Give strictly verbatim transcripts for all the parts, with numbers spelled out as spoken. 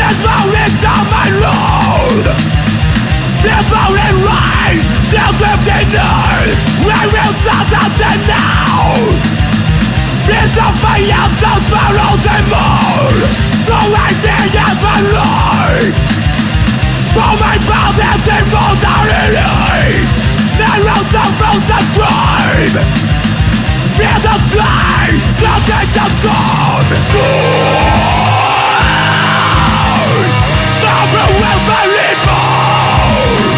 This moment on my road, this moment right, this emptiness, I will start at the now. It's the fire that swallows the moon, so I think as my life. For my father's immortality, the roads are from the grave. Fear the sign, the days have gone soon. Summer will my reborn.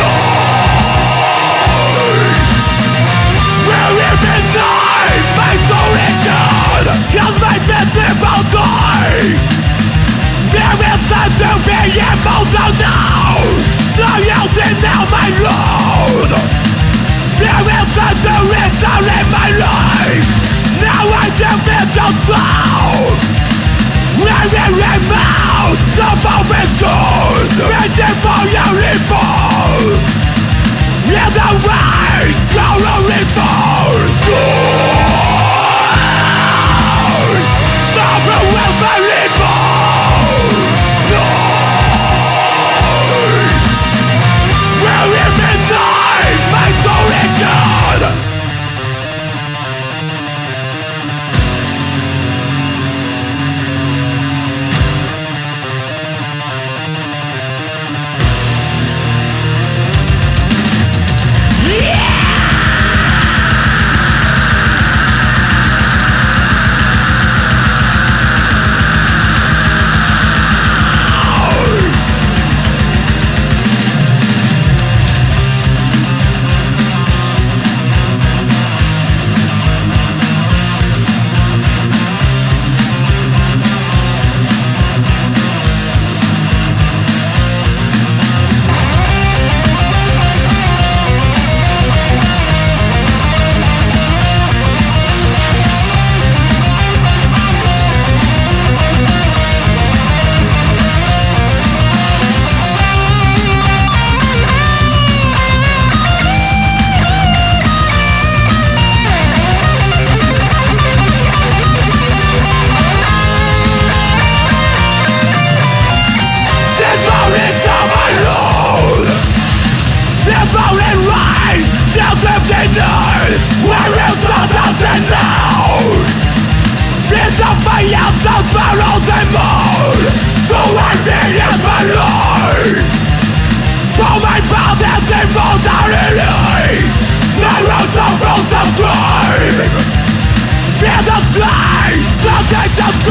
We're in midnight, my soul return, cause my festival die. There is time to be immortal now, so you deny my load. There is time to resurrect my life, now I defend your soul. I will remount the foundations, waiting for your repose. In the rain, glory falls. Summer will my reborn. We're in midnight, my soul return. Where is the nothing now? In the fire that swallows the moon, so I need is my life. For my father's immortality, the roads are from the grave. In the sky, the days of